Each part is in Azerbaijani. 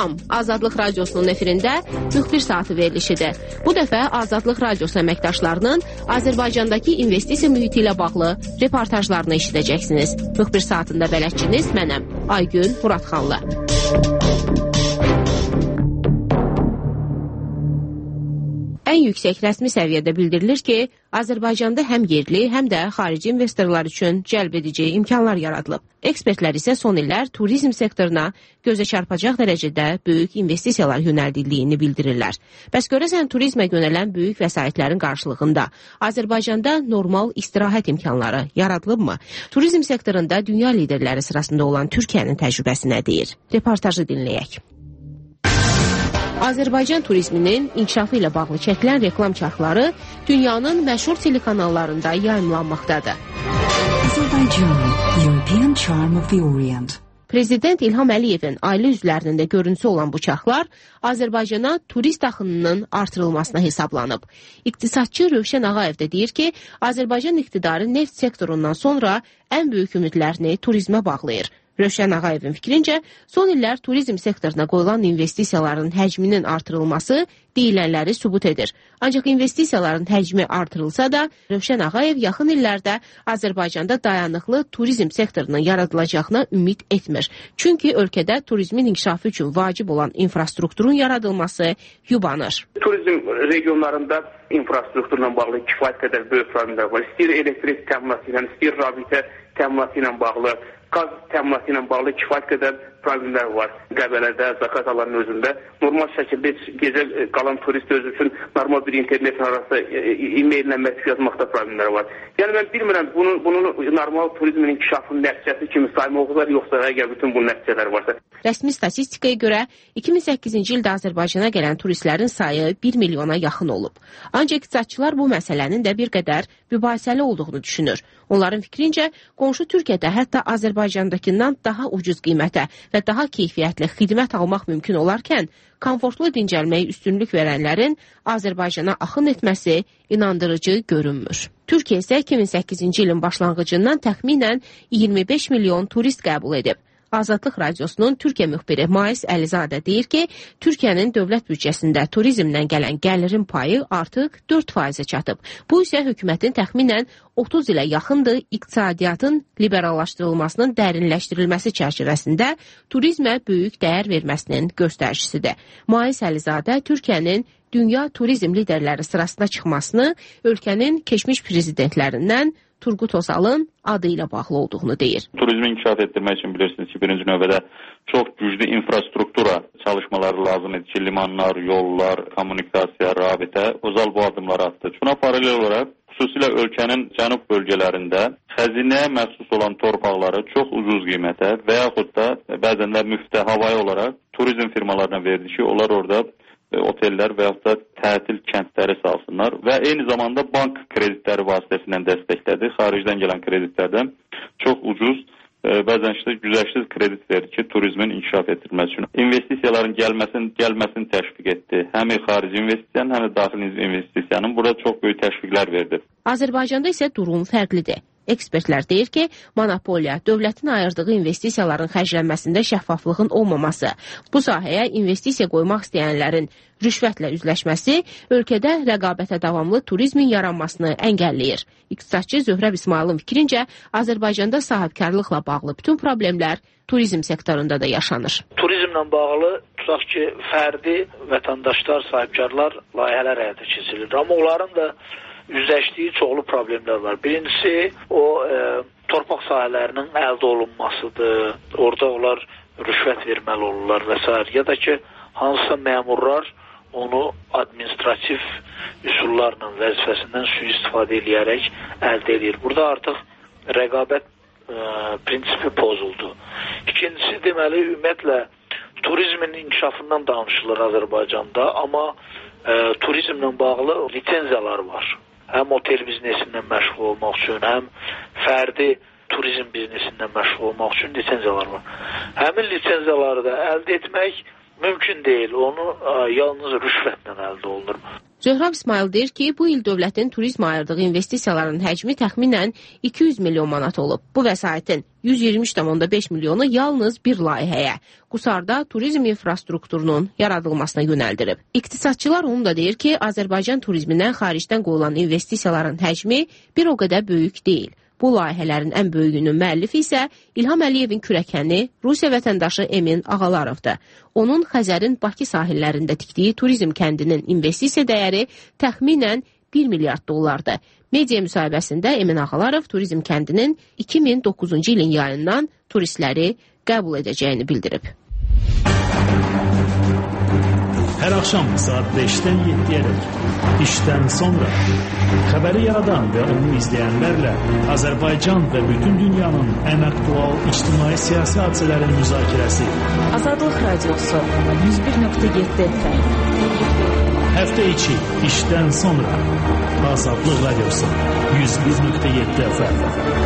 Salam, Azadlıq Radiosunun efirində müxbir saatı verilişidir. Bu dəfə Azadlıq Radiosu əməkdaşlarının Azərbaycandakı investisiya mühiti ilə bağlı reportajlarını eşidəcəksiniz. Müxbir saatında bələdçiniz mənəm, Aygün Muradxanlı. Ən yüksək rəsmi səviyyədə bildirilir ki, Azərbaycanda həm yerli, həm də xarici investorlar üçün cəlb edici imkanlar yaradılıb. Ekspertlər isə son illər turizm sektoruna gözə çarpacaq dərəcədə böyük investisiyalar yönəldildiyini bildirirlər. Bəs görəsən turizmə yönələn böyük vəsaitlərin qarşılığında Azərbaycanda normal istirahət imkanları yaradılıbmı? Turizm sektorunda dünya liderləri sırasında olan Türkiyənin təcrübəsi nə deyir? Reportajı dinləyək. Azərbaycan turizminin inkişafı ilə bağlı çəkilən reklam çarxları dünyanın məşhur telekanallarında yayımlanmaqdadır. European Charm of the Orient. Prezident İlham Əliyevin ailə üzvlərinin də görüntüsü olan bu çarxlar Azərbaycana turist axınının artırılmasına hesablanıb. İqtisadçı Rövşən Ağayev də deyir ki, Azərbaycan iqtidarı neft sektorundan sonra ən böyük ümidlərini turizmə bağlayır. Rövşən Ağayevin fikrincə, son illər turizm sektoruna qoyulan investisiyaların həcminin artırılması deyilənləri sübut edir. Ancaq investisiyaların həcmi artırılsa da, Rövşən Ağayev yaxın illərdə Azərbaycanda dayanıqlı turizm sektorunun yaradılacağına ümid etmir. Çünki ölkədə turizmin inkişafı üçün vacib olan infrastrukturun yaradılması yubanır. Turizm regionlarında infrastrukturla bağlı kifayət qədər böyük problemlər var. İstəyir elektrik təminatı ilə, istəyir rabitə təminatı ilə bağlı, qaz təminatı ilə bağlı kifayət qədər problemlər var. Qəbələdə, Zaqataların özündə normal şəkildə gecə qalan turist özü üçün normal bir internet arası e-maillə mesaj yazmaqda problemlər var. Yəni mən bilmirəm bunun normal turizmin inkişafının nəticəsi kimi saymaq olar, yoxsa əgər bütün bu nəticələr varsa. Rəsmi statistikaya görə 2008-ci ildə Azərbaycana gələn turistlərin sayı 1 milyona yaxın olub. Ancaq iqtisadçılar bu məsələnin də bir qədər mübahisəli olduğunu düşünür. Onların fikrincə, qonşu Türkiyədə hətta Azərbaycandakından daha ucuz qiymətə və daha keyfiyyətli xidmət almaq mümkün olarkən, komfortlu dincəlməyə üstünlük verənlərin Azərbaycana axın etməsi inandırıcı görünmür. Türkiyə isə 2008-ci ilin başlanğıcından təxminən 25 milyon turist qəbul edib. Azadlıq Radiosunun Türkiyə müxbiri Mais Əlizadə deyir ki, Türkiyənin dövlət büdcəsində turizmdən gələn gəlirin payı artıq 4%-ə çatıb. Bu isə hökumətin təxminən 30 ilə yaxındır iqtisadiyyatın liberallaşdırılmasının dərinləşdirilməsi çərçivəsində turizmə böyük dəyər verməsinin göstəricisidir. Mais Əlizadə Türkiyənin dünya turizm liderləri sırasına çıxmasını ölkənin keçmiş prezidentlərindən Turgut Özalın adı ilə bağlı olduğunu deyir. Turizmi inkişaf etdirmək üçün bilirsiniz ki, birinci növbədə çox güclü infrastruktura çalışmaları lazım edir ki, limanlar, yollar, kommunikasiya, rabitə, Özal bu adımları attı. Buna paralel olaraq, xüsusilə ölkənin cənub bölgələrində xəzinəyə məxsus olan torpaqları çox ucuz qiymətə və yaxud da bəzən də müftəhavai olaraq turizm firmalarına verdi ki, onlar orada otellər və yaxud da tətil kəndləri salsınlar və eyni zamanda bank kreditləri vasitəsilə dəstəklədi. Xaricdən gələn kreditlərdən çox ucuz, bəzən işte güzəşsiz kredit verdi ki, turizmin inkişaf etdirilməsi üçün. İnvestisiyaların gəlməsini təşviq etdi. Həm xarici investisiyanın, həm də daxili investisiyanın burada çox böyük təşviqlər verdi. Azərbaycanda isə durum fərqlidir. Ekspertlər deyir ki, monopoliya, dövlətin ayırdığı investisiyaların xərclənməsində şəffaflığın olmaması, bu sahəyə investisiya qoymaq istəyənlərin rüşvətlə üzləşməsi ölkədə rəqabətə davamlı turizmin yaranmasını əngəlləyir. İqtisadçı Zöhrəb İsmailin fikrincə, Azərbaycanda sahibkarlıqla bağlı bütün problemlər turizm sektorunda da yaşanır. Turizmlə bağlı tutaq ki, fərdi vətəndaşlar, sahibkarlar layihələr həyata keçirilir. Amma onların da üzləşdiyi çoxlu problemlər var. Birincisi, o torpaq sahələrinin əldə olunmasıdır. Orada onlar rüşvət verməli olurlar və s. Ya da ki, hansısa məmurlar onu administrativ üsullarla vəzifəsindən sui-istifadə edərək əldə edir. Burada artıq rəqabət prinsipi pozuldu. İkincisi, deməli, ümumiyyətlə, turizmin inkişafından danışılır Azərbaycanda, amma turizmlə bağlı lisenziyalar var. Həm otel biznesindən məşğul olmaq üçün, həm fərdi turizm biznesindən məşğul olmaq üçün lisenziyalar var. Həmin lisenziyaları da əldə etmək mümkün deyil. Onu yalnız rüşvətlə əldə olunur. Zöhrab İsmail deyir ki, bu il dövlətin turizm ayırdığı investisiyaların həcmi təxminən 200 milyon manat olub. Bu vəsaitin 123,5 milyonu yalnız bir layihəyə, Qusarda turizm infrastrukturunun yaradılmasına yönəldirib. İqtisadçılar onu da deyir ki, Azərbaycan turizmindən xaricdən qoyulan investisiyaların həcmi bir o qədər böyük deyil. Bu layihələrin ən böyüyünün müəllifi isə İlham Əliyevin kürəkəni Rusiya vətəndaşı Emin Ağalarovdur. Onun Xəzərin Bakı sahillərində tikdiyi turizm kəndinin investisiya dəyəri təxminən 1 milyard dollardır. Media müsahibəsində Emin Ağalarov turizm kəndinin 2009-cu ilin yayından turistləri qəbul edəcəyini bildirib. Hər axşam saat 5-dən 7-yə dək işdən sonra xəbəri yaradan və onu izləyənlərlə Azərbaycan və bütün dünyanın ən aktual ictimai-siyasi hadisələrin müzakirəsi. Azadlıq Radiosu 101.7 FM. Həftə içi işdən sonra Azadlıq Radiosu 101.7 FM.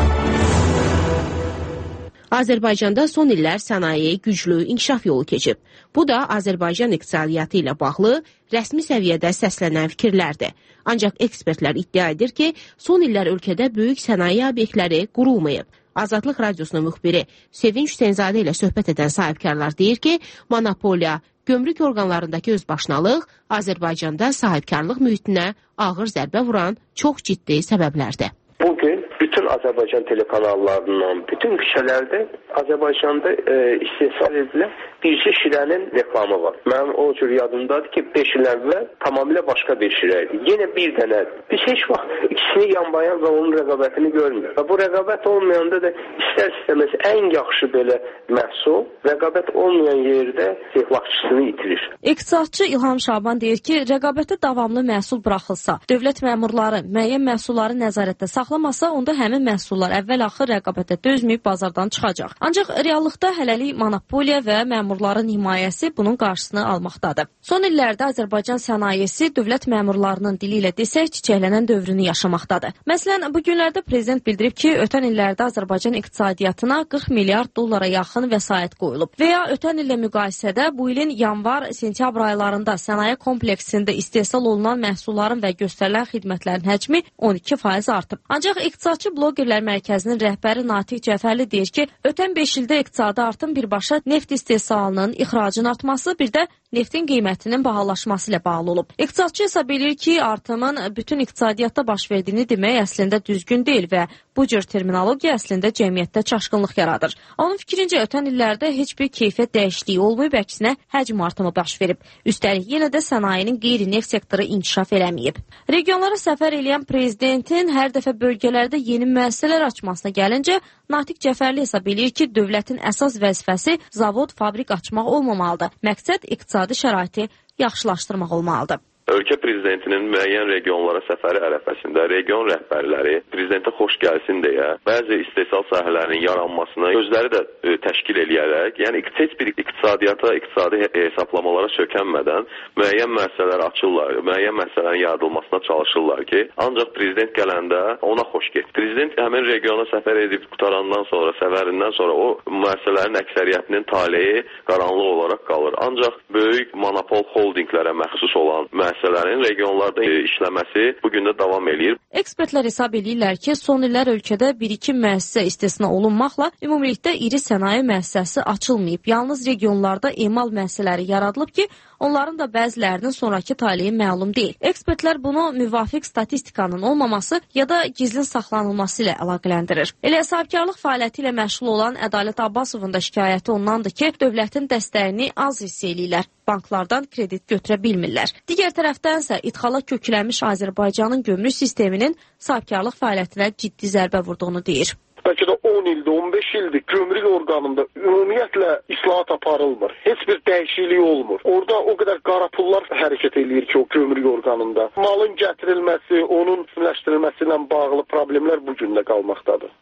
Azərbaycanda son illər sənaye güclü inkişaf yolu keçib. Bu da Azərbaycan iqtisadiyyatı ilə bağlı rəsmi səviyyədə səslənən fikirlərdir. Ancaq ekspertlər iddia edir ki, son illər ölkədə böyük sənaye obyektləri qurulmayıb. Azadlıq Radiosunun müxbiri Sevinç Hüseynzadə ilə söhbət edən sahibkarlar deyir ki, monopoliya, gömrük orqanlarındakı özbaşınalıq Azərbaycanda sahibkarlıq mühitinə ağır zərbə vuran çox ciddi səbəblərdir. Bugün bütün Azərbaycan telekanallarından, bütün küçələrdə Azərbaycanda istehsal edilən bircə şirənin reklamı var. Mənim o cür yadımdadır ki, 5 il əvvəl tamamilə başqa bir şirə idi. Yenə bir dənə. Biz heç vaxt ikisini yanbayan və onun rəqabətini görmürük. Və bu rəqabət olmayanda da istər-istəməz ən yaxşı belə məhsul rəqabət olmayan yerdə istehlakçısını itirir. İqtisadçı İlham Şaban deyir ki, rəqabətə davamlı məhsul buraxılsa, dövlət məmurları müəyyən məhsulları nəzarətdə saxlamasa, onda həmin məhsullar əvvəl-axır rəqabətə dözməyib bazardan çıxacaq. Ancaq reallıqda hələlik monopoliya və məmurların himayəsi bunun qarşısını almaqdadır. Son illərdə Azərbaycan sənayesi dövlət məmurlarının dili ilə desək çiçəklənən dövrünü yaşamaqdadır. Məsələn, bu günlərdə prezident bildirib ki, ötən illərdə Azərbaycan iqtisadiyyatına 40 milyard dollara yaxın vəsait qoyulub. Və ya ötən illə müqayisədə bu ilin yanvar-sentyabr aylarında sənaye kompleksində istehsal olunan məhsulların və göstərilən xidmətlərin həcmi 12% artıb. Ancaq İqtisadçı Blogerlər Mərkəzinin rəhbəri Natiq Cəfərli deyir ki, ötən 5 ildə iqtisadi artım birbaşa neft istehsalının, ixracın artması, bir də neftin qiymətinin bahalaşması ilə bağlı olub. İqtisadçı hesab edir ki, artımın bütün iqtisadiyyatda baş verdiyini demək əslində düzgün deyil və bu cür terminologiya əslində cəmiyyətdə çaşqınlıq yaradır. Onun fikrincə, ötən illərdə heç bir keyfiyyət dəyişikliyi olmayıb, əksinə həcm artımı baş verib. Üstəlik, yenə də sənayenin qeyri-neft sektoru inkişaf eləməyib. Regionlara səfər edən prezidentin hər dəfə bölgələrdə yeni müəssisələr açmasına gəlincə, Natiq Cəfərli hesab edir ki, dövlətin əsas vəzifəsi zavod, fabrik açmaq olmamalıdır. Məqsəd iqtisadi şəraiti yaxşılaşdırmaq olmalıdır. Ölkə prezidentinin müəyyən regionlara səfəri ərəfəsində region rəhbərləri prezidentə xoş gəlsin deyə bəzi istehsal sahələrinin yaranmasına özləri də təşkil eləyərək, yəni heç bir iqtisadiyyata, iqtisadi hesablamalara sökənmədən müəyyən müəssisələr açırlar, müəyyən məsələlərin yaradılmasına çalışırlar ki, ancaq prezident gələndə ona xoş get. Prezident həmin regiona səfər edib qutarandan sonra, səfərindən sonra o müəssisələrin əksəriyyətinin taleyi qaranlıq olaraq qalır. Ancaq böyük monopol holdinglərə məxsus olan müəssisələrin regionlarda işləməsi bugün də davam eləyir. Ekspertlər hesab edirlər ki, son illər ölkədə 1-2 müəssisə istisna olunmaqla ümumilikdə iri sənaye müəssisəsi açılmayıb. Yalnız regionlarda emal müəssisələri yaradılıb ki, onların da bəzilərinin sonraki taleyi məlum deyil. Ekspertlər bunu müvafiq statistikanın olmaması ya da gizlin saxlanılması ilə əlaqələndirir. Elə sahibkarlıq fəaliyyəti ilə məşğul olan Ədalət Abbasovun da şikayəti ondandır ki, dövlətin dəstəyini az hiss eləyirlər. Banklardan kredit götürə bilmirlər. Digər tərəfdənsə idxala köklənmiş Azərbaycanın gömrük sisteminin sahibkarlıq fəaliyyətinə ciddi zərbə vurduğunu deyir. Bəlkə də 10 ildir, 15 ildir gömrük orqanında ümumiyyətlə islahat aparılmır. Heç bir dəyişiklik olmur. Orada o qədər qara pullar hərəkət eləyir ki, o gömrük orqanında. Malın gətirilməsi, onun üstünləşdirilməsi ilə bağlı problemlər bu gün də qalmaqdadır.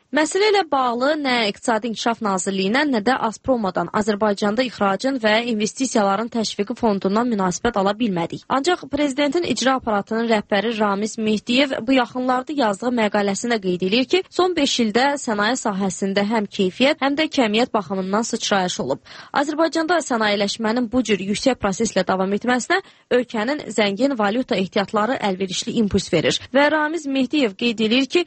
Məsələ ilə bağlı nə İqtisadi İnkişaf Nazirliyindən, nə də Azpromadan Azərbaycanda ixracın və investisiyaların təşviqi fondundan münasibət ala bilmədik. Ancaq Prezidentin icra aparatının rəhbəri Ramiz Mehdiyev bu yaxınlarda yazdığı məqaləsində qeyd edir ki, son 5 ildə sənaye sahəsində həm keyfiyyət, həm də kəmiyyət baxımından sıçrayış olub. Azərbaycanda sənayeləşmənin bu cür yüksək proseslə davam etməsinə ölkənin zəngin valyuta ehtiyatları əlverişli impuls verir. Və Ramiz Mehdiyev qeyd edir ki,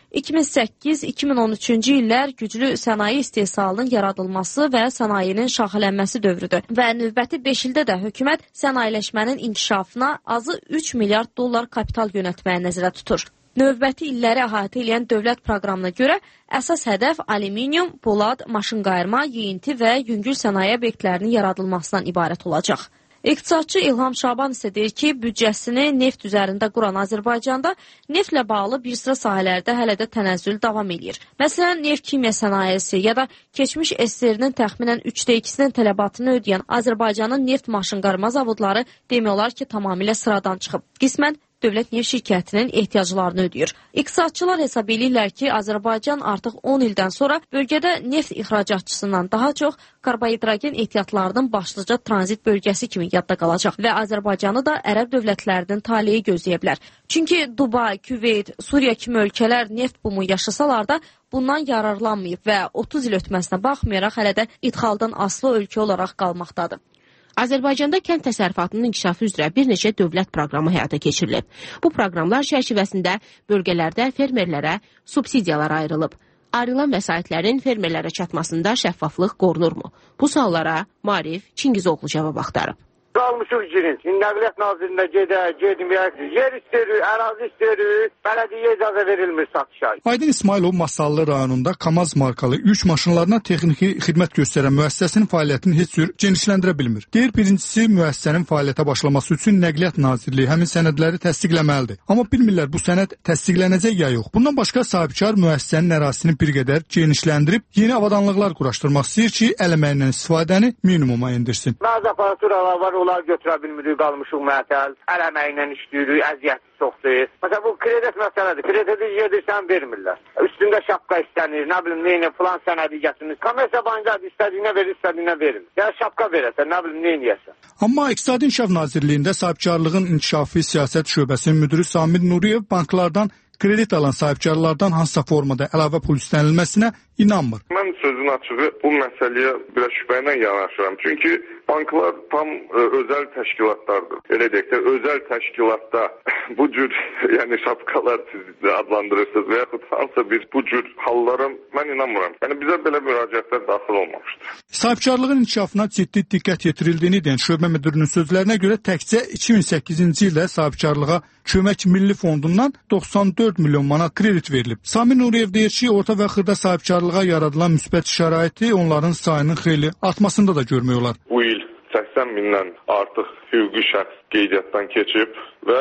2008-2013 illər güclü sənaye istehsalının yaradılması və sənayenin şaxələnməsi dövrüdür və növbəti 5 ildə də hökumət sənayeləşmənin inkişafına azı 3 milyard dollar kapital yönəltməyə nəzərdə tutur. Növbəti illəri əhatə edən dövlət proqramına görə əsas hədəf alüminium, polad, maşınqayırma, yeyinti və yüngül sənaye obyektlərinin yaradılmasından ibarət olacaq. İqtisadçı İlham Şaban isə deyir ki, büdcəsini neft üzərində quran Azərbaycanda neftlə bağlı bir sıra sahələrdə hələ də tənəzzül davam edir. Məsələn, neft kimya sənayesi ya da keçmiş SSR-nin təxminən 3/2-nin tələbatını ödəyən Azərbaycanın neft maşınqayırma zavodları demək olar ki, tamamilə sıradan çıxıb. Qismən dövlət neft şirkətinin ehtiyaclarını ödəyir. İqtisadçılar hesab edirlər ki, Azərbaycan artıq 10 ildən sonra bölgədə neft ixracatçısından daha çox karbohidrogen ehtiyatlarının başlıca tranzit bölgəsi kimi yadda qalacaq və Azərbaycanı da ərəb dövlətlərinin taleyi gözləyə bilər. Çünki Dubay, Küveyt, Suriya kimi ölkələr neft bumu yaşasalar da bundan yararlanmayıb və 30 il ötməsinə baxmayaraq hələ də idxaldan asılı ölkə olaraq qalmaqdadır. Azərbaycanda kənd təsərrüfatının inkişafı üzrə bir neçə dövlət proqramı həyata keçirilib. Bu proqramlar çərçivəsində bölgələrdə fermerlərə subsidiyalar ayrılıb. Ayrılan vəsaitlərin fermerlərə çatmasında şəffaflıq qorunurmu? Bu suallara Maarif Çingizoğlu cavab axtarıb. Qalmışıq girin. Nəqliyyat Nazirliyində gedməyək. Yer istəyirik, ərazi istəyirik. Bələdiyyə icazə verilmir satışa. Aydın İsmailov Masallı rayonunda KAMAZ markalı yük maşınlarına texniki xidmət göstərən müəssisəsinin fəaliyyətini heç cür genişləndirə bilmir. Deyir, birincisi müəssisənin fəaliyyətə başlaması üçün Nəqliyyat Nazirliyi həmin sənədləri təsdiqləməlidir. Amma bilmirlər bu sənəd təsdiqlənəcək ya yox. Bundan başqa sahibkar müəssisənin ərazisini bir qədər genişləndirib yeni avadanlıqlar quraşdırmaq istəyir ki, əl əməyindən istifadəni minimuma endirsin. Bəzi aparaturalar var, onlar götürə bilmirik, qalmışıq mətəl, əl əməklə işləyirik, əziyyəti çoxdur. Məsələn, bu kredit məsələdir. Krediti yedirsən, vermirlər. Üstündə şapka istənir, nə bilim, neyini, filan sənədi gətirir. Kommersiya bankada istədiyinə verir, istədiyinə verir. Yəni, şapka verəsən, nə bilim, neyini yəsən. Amma İqtisadi İnkişaf Nazirliyində sahibkarlığın inkişafı siyasət şöbəsinin müdürü Samir Nuriyev banklardan kredit alan sahibkarlardan hansısa formada əlavə pul istənilməsinə inanmır. Mən sözün açığı bu məsələyə biraz şübhə ilə yanaşıram. Çünki banklar tam özəl təşkilatlardır. Elə deyək də, özəl təşkilatda bu cür yəni şapkalar siz adlandırırsınız və yaxud hansısa bir bu cür hallara mən inanmıram. Yəni bizə belə müraciətlər daxil olmamışdır. Sahibkarlığın inkişafına ciddi diqqət yetirildiğini deyən şöbə müdürünün sözlərinə görə təkcə 2008-ci ildə sahibkarlığa Kömək Milli Fondundan 94 milyon manat kredit verilib. Samir Nuriyev deyir ki, orta və xırda sahibkarlığa yaradılan müsbət şəraiti onların sayının xeyli artmasında da görmək olar. Bu il 80 mindən artıq hüquqi şəxs qeydiyyatdan keçib və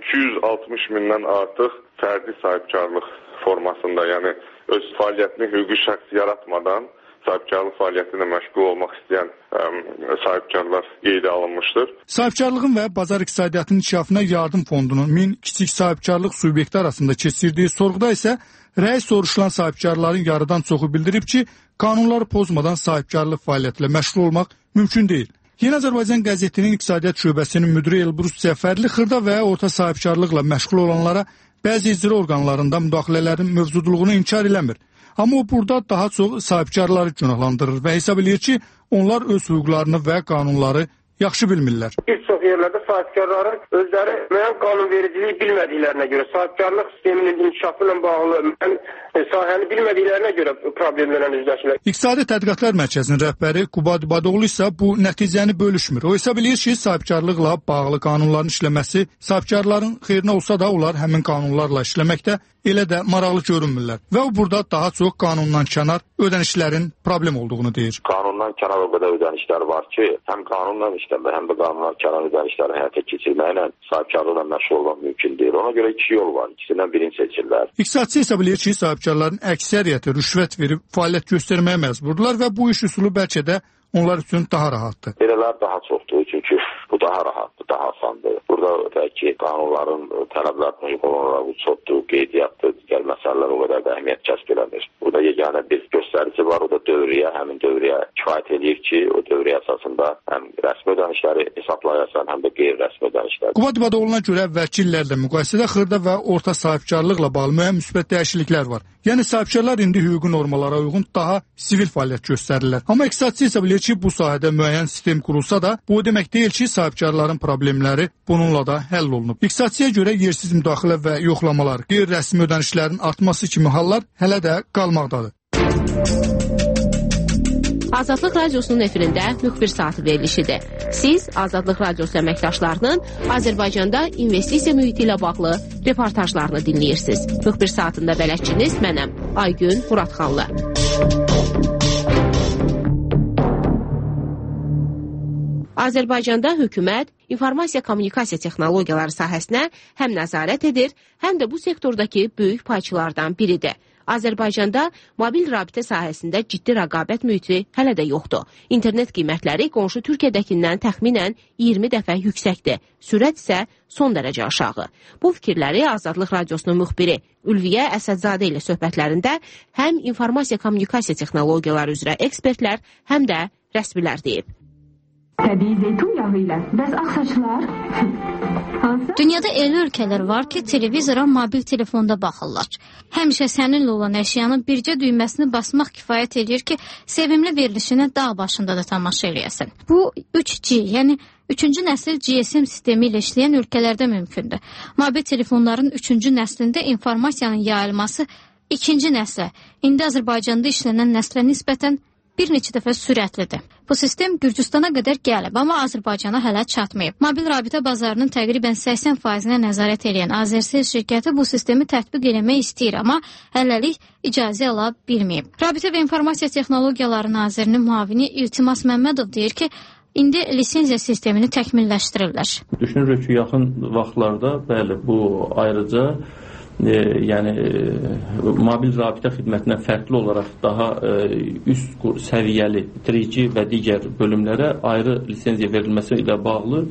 260 mindən artıq fərdi sahibkarlıq formasında, yəni öz fəaliyyətini hüquqi şəxs yaratmadan sahibkarlıq fəaliyyətinə məşğul olmaq istəyən sahibkarlar qeydə alınmışdır. Sahibkarlığın və bazar iqtisadiyyatının inkişafına yardım fondunun 1000 kiçik sahibkarlıq subyekti arasında keçirdiyi sorğuda isə rəis soruşulan sahibkarların yarıdan çoxu bildirib ki, qanunları pozmadan sahibkarlıq fəaliyyətilə məşğul olmaq mümkün deyil. Yeni Azərbaycan qəzetinin iqtisadiyyat şöbəsinin müdiri Elbrus Zəfərli xırda və orta sahibkarlıqla məşğul olanlara bəzi icra orqanlarında müdaxilələrin mövcudluğunu inkar eləmir. Amma o burada daha çox sahibkarları günahlandırır və hesab edir ki, onlar öz hüquqlarını və qanunları yaxşı bilmirlər. Bir çox yerlərdə sahibkarların özləri müəyyən qanunvericiliyi bilmədiklərinə görə, sahibkarlıq sisteminin inkişafı ilə bağlı sahəni bilmədiklərinə görə problemlərlə üzləşirlər. İqtisadi Tədqiqatlar Mərkəzinin rəhbəri Qubad Badoğlu isə bu nəticəni bölüşmür. O hesab edir ki, sahibkarlıqla bağlı qanunların işləməsi sahibkarların xeyrinə olsa da onlar həmin qanunlarla işləməkdə elə də maraqlı görünmürlər. Və o burada daha çox qanundan kənar ödənişlərin problem olduğunu deyir. Qanundan kənar o qədər ödənişlər var ki, həm qanunla işləmə, həm də qanundan kənar ödənişləri həyata keçirməklə sahibkarlıqla məşğul olmaq mümkün deyil. Ona görə iki yol var. İkisindən birini seçirlər. İqtisadçı hesab edir ki, sahibkarların əksəriyyəti rüşvət verib fəaliyyət göstərməyə məcburdular və bu iş üsulu bəlkə də onlar üçün daha rahatdır. Belələr daha çoxdur, çünki bu daha rahatdır, daha asandır. Burada ki, qanunların tələblərinə uyğun olaraq bu çotdur, qeydiyyatdır, digər məsələlər o qədər də əhəmiyyət kəsb eləmir. Burada yeganə bir göstərici var, o da dövriyyə. Həmin dövriyyə kifayət edir ki, o dövriyyə əsasında həm rəsmi ödənişləri hesablayasan, həm də qeyri-rəsmi ödənişləri. Qubat İbadoğlu'na görə əvvəlki illərlə müqayisədə xırda və orta sahibkarlıqla bağlı müəyyən müsbət dəyişikliklər var. Yəni sahibkarlar indi hüquqi normalara uyğun daha sivil fəaliyyət göstərirlər. Amma iqtisadçı hesab edir ki, bu sahədə müəyyən sistem qurulsa da, bu o demək deyil ki, sahibkarların problemləri bununla da həll olunub. İqtisadçıya görə yersiz müdaxilə və yoxlamalar, qeyri-rəsmi ödənişlərin artması kimi hallar hələ də qalmaqdadır. Azadlıq Radiosunun efirində müxbir saatı verilişidir. Siz Azadlıq Radiosu əməkdaşlarının Azərbaycanda investisiya mühiti ilə bağlı reportajlarını dinləyirsiniz. Müxbir saatında bələdçiniz mənəm, Aygün Muradxanlı. Azərbaycanda hökumət informasiya kommunikasiya texnologiyaları sahəsinə həm nəzarət edir, həm də bu sektordakı böyük payçılardan biridir. Azərbaycanda mobil rabitə sahəsində ciddi rəqabət mühiti hələ də yoxdur. İnternet qiymətləri qonşu Türkiyədəkindən təxminən 20 dəfə yüksəkdir. Sürət isə son dərəcə aşağı. Bu fikirləri Azadlıq Radiosunun müxbiri Ülviyə Əsədzadə ilə söhbətlərində həm informasiya kommunikasiya texnologiyaları üzrə ekspertlər, həm də rəsmilər deyib. Təbii zeytun yağı ilə bəs ağ saçlar? Dünyada elə ölkələr var ki, televizora mobil telefonda baxırlar. Həmişə səninlə olan əşyanın bircə düyməsini basmaq kifayət edir ki, sevimli verilişinə dağ başında da tamaşa eləyəsən. Bu 3G, yəni 3-cü nəsil GSM sistemi ilə işləyən ölkələrdə mümkündür. Mobil telefonların 3-cü nəslində informasiyanın yayılması 2-ci nəslə, indi Azərbaycanda işlənən nəslə nisbətən bir neçə dəfə sürətlidir. Bu sistem Gürcüstana qədər gəlib, amma Azərbaycana hələ çatmayıb. Mobil rabitə bazarının təqribən 80%-nə nəzarət edən Azərsel şirkəti bu sistemi tətbiq eləmək istəyir, amma hələlik icazə ala bilməyib. Rabitə və İnformasiya Texnologiyaları Nazirinin müavini İltimas Məmmədov deyir ki, indi lisenziya sistemini təkmilləşdirirlər. Düşünürük ki, yaxın vaxtlarda bəli, bu ayrıca mobil rabitə xidmətindən fərqli olaraq daha üst səviyyəli 3G və digər bölümlərə ayrı lisenziya verilməsi ilə bağlı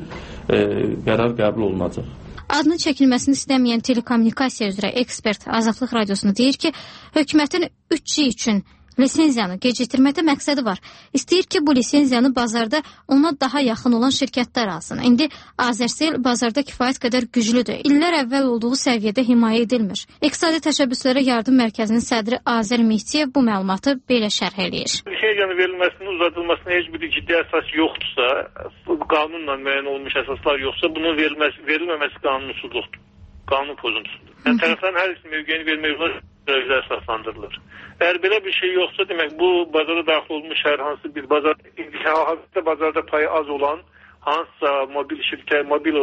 qərar qəbul olunacaq. Adının çəkilməsini istəməyən telekommunikasiya üzrə ekspert Azadlıq Radiosunu deyir ki, hökumətin 3G üçün lisenziyanı gecikdirməkdə məqsədi var. İstəyir ki, bu lisenziyanı bazarda ona daha yaxın olan şirkətlər alsın. İndi Azərsel bazarda kifayət qədər güclüdür. İllər əvvəl olduğu səviyyədə himayə edilmir. İqtisadi təşəbbüslərə yardım mərkəzinin sədri Azər Mehdiyev bu məlumatı belə şərh eləyir. Lisenziyanın verilməsinin uzadılmasına heç bir ciddi əsas yoxdursa, qanunla müəyyən olmuş əsaslar yoxsa, bunun verilməməsi qanunsuzluqdur. Qanun pozuntusudur. Yəni, tərəflərin hər ikisi mövqeyini vermək üzrə əsaslandırılır. Əgər belə bir şey yoxsa, demək bu bazara daxil olmuş hər hansı bir bazarda payı az olan hansısa mobil şirkət, mobil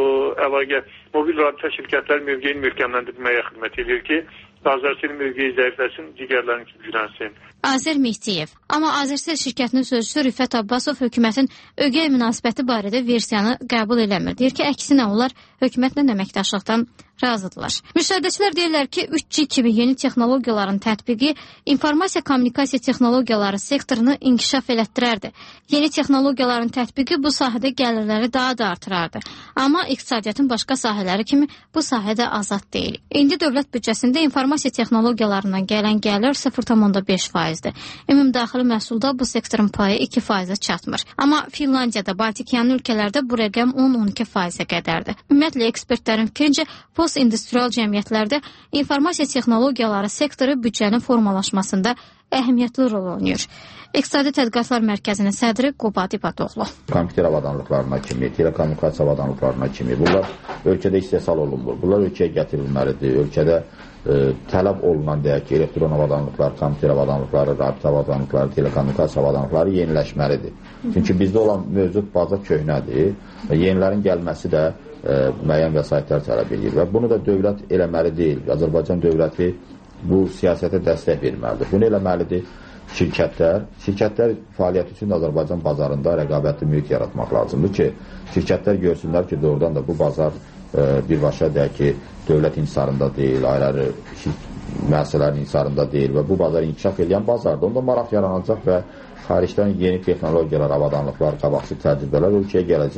rabitə şirkətlər mövqeyini möhkəmləndirməyə xidmət edir ki, Azərselin mövqeyi zəifləsin, digərlərinki güclənsin. Azər Mehdiyev. Amma Azərsel şirkətinin sözçüsü Rüfət Abbasov hökumətin ögey münasibəti barədə versiyanı qəbul eləmir. Deyir ki, əksinə onlar hökumətlə əməkdaşlıqdan razıdırlar. Müşahidəçilər deyirlər ki, 3G kimi yeni texnologiyaların tətbiqi informasiya kommunikasiya texnologiyaları sektorunu inkişaf elətdirərdi. Yeni texnologiyaların tətbiqi bu sahədə gəlirləri daha da artırardı. Amma iqtisadiyyatın başqa sahələri kimi bu sahədə azad deyil. İndi dövlət büdcəsində informasiya texnologiyalarından gələn gəlir 0,5%-dir. Ümumdaxili məhsulda bu sektorun payı 2%-ə çatmır. Amma Finlandiyada, Baltikyanı ölkələrdə bu rəqəm 10-12%-ə qədərdir. Ümumiyyətlə, ekspertlərin fikrincə, post-industrial cəmiyyətlərdə informasiya texnologiyaları sektoru büdcənin formalaşmasında əhəmiyyətli rol oynayır. İqtisadi Tədqiqatlar Mərkəzinin sədri Qubat İbadoğlu. Kompüter avadanlıqlarına kimi, telekommunikasiya avadanlıqlarına kimi bunlar ölkədə istehsal olunmur. Bunlar ölkəyə gətirilməlidir. Ölkədə tələb olunan deyək ki, elektron avadanlıqlar, kompüter avadanlıqları, rabitə avadanlıqları, telekommunikasiya avadanlıqları yeniləşməlidir. Çünki bizdə olan mövcud baza köhnədir və yenilərin gəlməsi də müəyyən vəsaitlər tələb edir və bunu da dövlət eləməli deyil. Azərbaycan dövləti bu siyasətə dəstək verməlidir. Bunu eləməlidir şirkətlər. Şirkətlər fəaliyyəti üçün Azərbaycan bazarında rəqabətli mühit yaratmaq lazımdır ki, şirkətlər görsünlər ki, doğrudan da bu bazar birbaşa deyək ki, dövlət inhisarında deyil, ayrı müəssisələrin inhisarında deyil və bu bazar inkişaf edən bazarda onda maraq yaranacaq və xaricdən yeni texnologiyalar, avadanlıqlar, qabaqçı təcrübələr ölkəyə gələcək.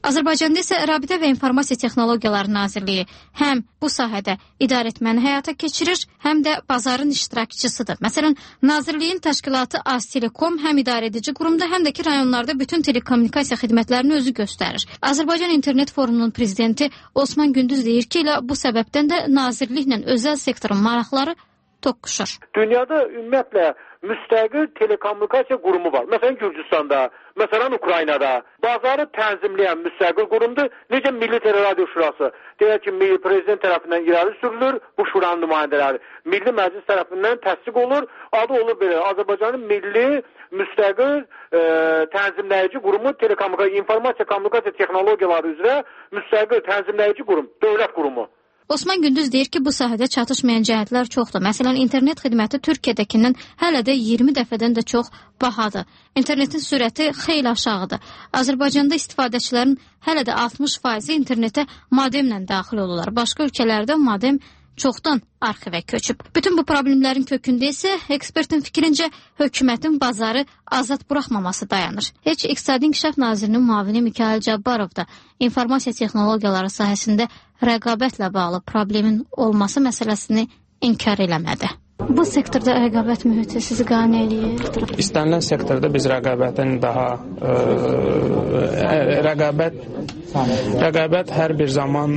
Azərbaycanda isə Rabitə və İnformasiya Texnologiyaları Nazirliyi həm bu sahədə idarəetməni həyata keçirir, həm də bazarın iştirakçısıdır. Məsələn, Nazirliyin təşkilatı Aztelekom həm idarəedici qurumda, həm də ki, rayonlarda bütün telekommunikasiya xidmətlərini özü göstərir. Azərbaycan İnternet Forumunun prezidenti Osman Gündüz deyir ki, elə bu səbəbdən də nazirliklə özəl sektorun maraqları toqquşur. Dünyada ümumiyyətlə müstəqil telekommunikasiya qurumu var. Məsələn, Gürcüstanda, məsələn, Ukraynada. Bazarı tənzimləyən müstəqil qurumdur. Necə Milli Teleradio Şurası? Deyək ki, prezident tərəfindən irəli sürülür, bu şuranın nümayəndələri. Milli Məclis tərəfindən təsdiq olur. Adı olur belə, Azərbaycanın milli müstəqil tənzimləyici qurumu İnformasiya Kommunikasiya Texnologiyaları üzrə müstəqil tənzimləyici qurum, dövlət qurumu. Osman Gündüz deyir ki, bu sahədə çatışmayan cəhətlər çoxdur. Məsələn, internet xidməti Türkiyədəkindən hələ də 20 dəfədən də çox bahadır. İnternetin sürəti xeyli aşağıdır. Azərbaycanda istifadəçilərin hələ də 60% internetə modemlə daxil olurlar. Başqa ölkələrdə modem çoxdan arxivə köçüb. Bütün bu problemlərin kökündə isə ekspertin fikrincə hökumətin bazarı azad buraxmaması dayanır. Heç İqtisadi İnkişaf Nazirinin müavini Mikayıl Cabbarov da informasiya texnologiyaları sahəsində rəqabətlə bağlı problemin olması məsələsini inkar eləmədi. Bu sektorda rəqabət mühiti sizi qane eləyir? İstənilən sektorda biz rəqabətin daha rəqabət hər bir zaman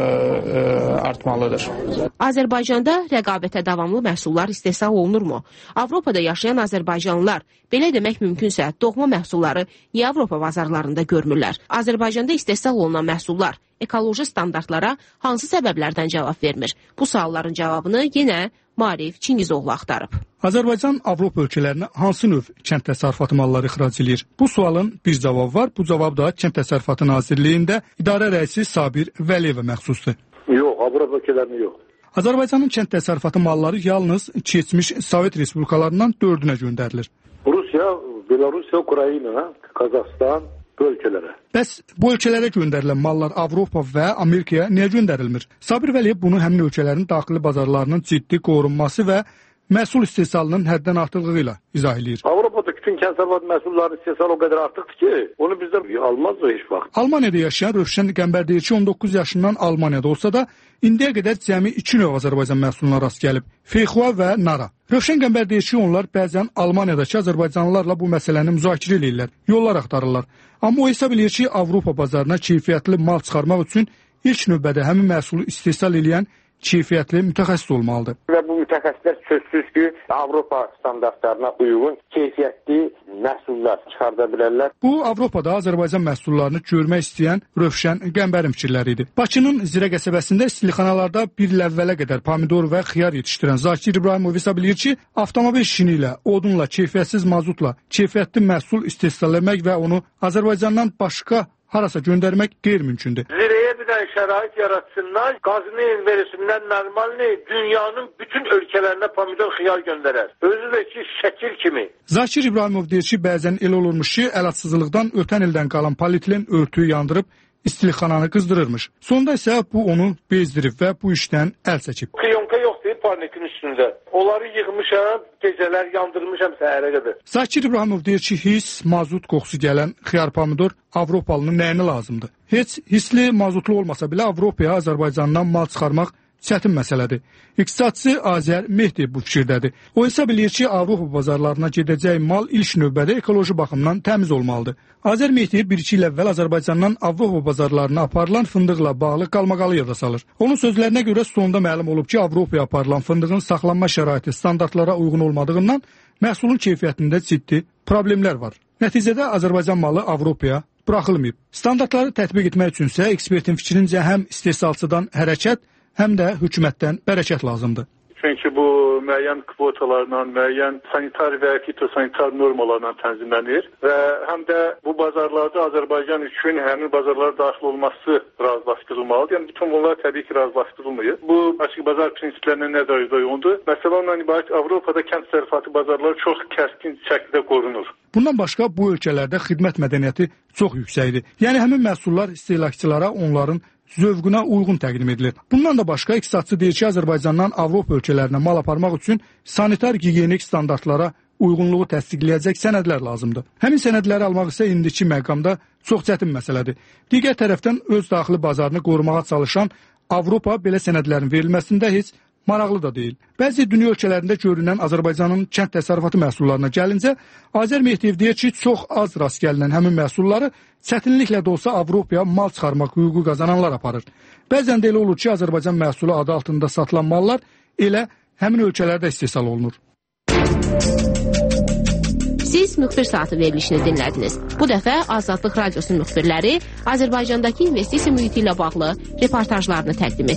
artmalıdır. Azərbaycanda rəqabətə davamlı məhsullar istehsal olunurmu? Avropada yaşayan azərbaycanlılar, belə demək mümkünsə, doğma məhsulları niyə Avropa bazarlarında görmürlər? Azərbaycanda istehsal olunan məhsullar ekoloji standartlara hansı səbəblərdən cavab vermir? Bu sualların cavabını yenə Marif Çingizoğlu axtarıb. Azərbaycan Avropa ölkələrinə hansı növ kənd təsərrüfatı malları ixrac edir? Bu sualın bir cavabı var. Bu cavab da Kənd Təsərrüfatı Nazirliyində idarə rəisi Sabir Vəliyevə məxsusdur. Yox, Avropa ölkələrinə yox. Azərbaycanın kənd təsərrüfatı malları yalnız keçmiş Sovet Respublikalarından 4-ünə göndərilir. Rusiya, Belorusiya, Ukrayna, Qazaxstan, bu ölkələrə. Bəs bu ölkələrə göndərilən mallar Avropa və Amerikaya niyə göndərilmir? Sabir Vəliyev bunu həmin ölkələrin daxili bazarlarının ciddi qorunması və məhsul istehsalının həddən artırlığı ilə izah edir. Avropada bütün kənd təsərrüfatı məhsullarının istehsalı o qədər artıqdır ki, onu bizdə almaz o heç vaxt. Almaniyada yaşayan Rövşən Qəmbər deyir ki, 19 yaşından Almaniyada olsa da indiyə qədər cəmi 2 növ Azərbaycan məhsuluna rast gəlib. Feyxua və nara. Rövşən Qəmbər deyir ki, onlar bəzən Almaniyadakı azərbaycanlılarla bu məsələni müzakirə edirlər, yollar axtarırlar. Amma o hesab edir ki, Avropa bazarına keyfiyyətli mal çıxarmaq üçün ilk növbədə həmin məhsulu istehsal edən keyfiyyətli mütəxəssis olmalıdır. Və bu mütəxəssislər sözsüz ki, Avropa standartlarına uyğun keyfiyyətli məhsullar çıxarda bilərlər. Bu, Avropada Azərbaycan məhsullarını görmək istəyən Rövşən Qəmbərin fikirləri idi. Bakının Zirə qəsəbəsində istilxanalarda bir il əvvələ qədər pomidor və xiyar yetişdirən Zakir İbrahimov hesab edir ki, avtomobil işini ilə, odunla, keyfiyyətsiz mazutla keyfiyyətli məhsul istehsal etmək və onu Azərbaycandan başqa harasa göndərmək qeyri-mümkündür. Zirəyə bir də şərait yaratsınlar, qazını verisindən normalni dünyanın bütün ölkələrinə pomidor xiyar göndərər. Özü də ki, şəkil kimi. Zakir İbrahimov deyir ki, bəzən elə olurmuş ki, əlatsızlıqdan ötən ildən qalan polietilen örtüyü yandırıb istilxananı qızdırırmış. Sonda isə bu onu bezdirib və bu işdən əl çəkib. Kliyonka yoxdur parnikin üstündə. Onları yığmışam, gecələr yandırmışam səhərə qədər. Zakir İbrahimov deyir ki, his, mazut qoxusu gələn xiyar pomidor Avropalının nəyinə lazımdır? Heç hisli, mazutlu olmasa belə Avropaya Azərbaycandan mal çıxarmaq çətin məsələdir. İqtisadçı Azər Mehdi bu fikirdədir. O hesab edir ki, Avropa bazarlarına gedəcək mal ilk növbədə ekoloji baxımdan təmiz olmalıdır. Azər Mehdi 1-2 il əvvəl Azərbaycandan Avropa bazarlarına aparılan fındıqla bağlı qalmaqalı yada salır. Onun sözlərinə görə sonda məlum olub ki, Avropaya aparılan fındığın saxlanma şəraiti standartlara uyğun olmadığından məhsulun keyfiyyətində ciddi problemlər var. Nəticədə Azərbaycan malı Avropaya buraxılmayıb. Standartları tətbiq etmək üçünsə ekspertin fikrincə həm istehsalçıdan hərəkət, həm də hökumətdən bərəkət lazımdır. Çünki bu müəyyən kvotalarla, müəyyən sanitar və fitosanitar normalarla tənzimlənir və həm də bu bazarlarda Azərbaycan üçün həmin bazarlara daxil olması razılaşdırılmalıdır. Yəni bütün bunlar təbii ki, razılaşdırılmıyor. Bu açıq bazar prinsiplərinə nə dərəcədə uyğundur? Məsələn, ondan ibarət Avropada kənd təsərrüfatı bazarları çox kəskin şəkildə qorunur. Bundan başqa bu ölkələrdə xidmət mədəniyyəti çox yüksəkdir. Yəni həmin məhsullar istehlakçılara onların zövqünə uyğun təqdim edilir. Bundan da başqa iqtisadçı deyir ki, Azərbaycandan Avropa ölkələrinə mal aparmaq üçün sanitar gigiyenik standartlara uyğunluğu təsdiqləyəcək sənədlər lazımdır. Həmin sənədləri almaq isə indiki məqamda çox çətin məsələdir. Digər tərəfdən öz daxili bazarını qorumağa çalışan Avropa belə sənədlərin verilməsində heç maraqlı da deyil. Bəzi dünya ölkələrində görünən Azərbaycanın kənd təsərrüfatı məhsullarına gəlincə, Azər Mehdiyev deyir ki, çox az rast gəlinən həmin məhsulları çətinliklə də olsa Avropaya mal çıxarmaq hüququ qazananlar aparır. Bəzən də elə olur ki, Azərbaycan məhsulu adı altında satılan mallar elə həmin ölkələrdə istehsal olunur. Siz müxbir saatı verilişini dinlədiniz. Bu dəfə Azadlıq Radiosunun müxbirləri Azərbaycandakı investisiya mühiti ilə bağlı reportajlarını təqdim etdilər.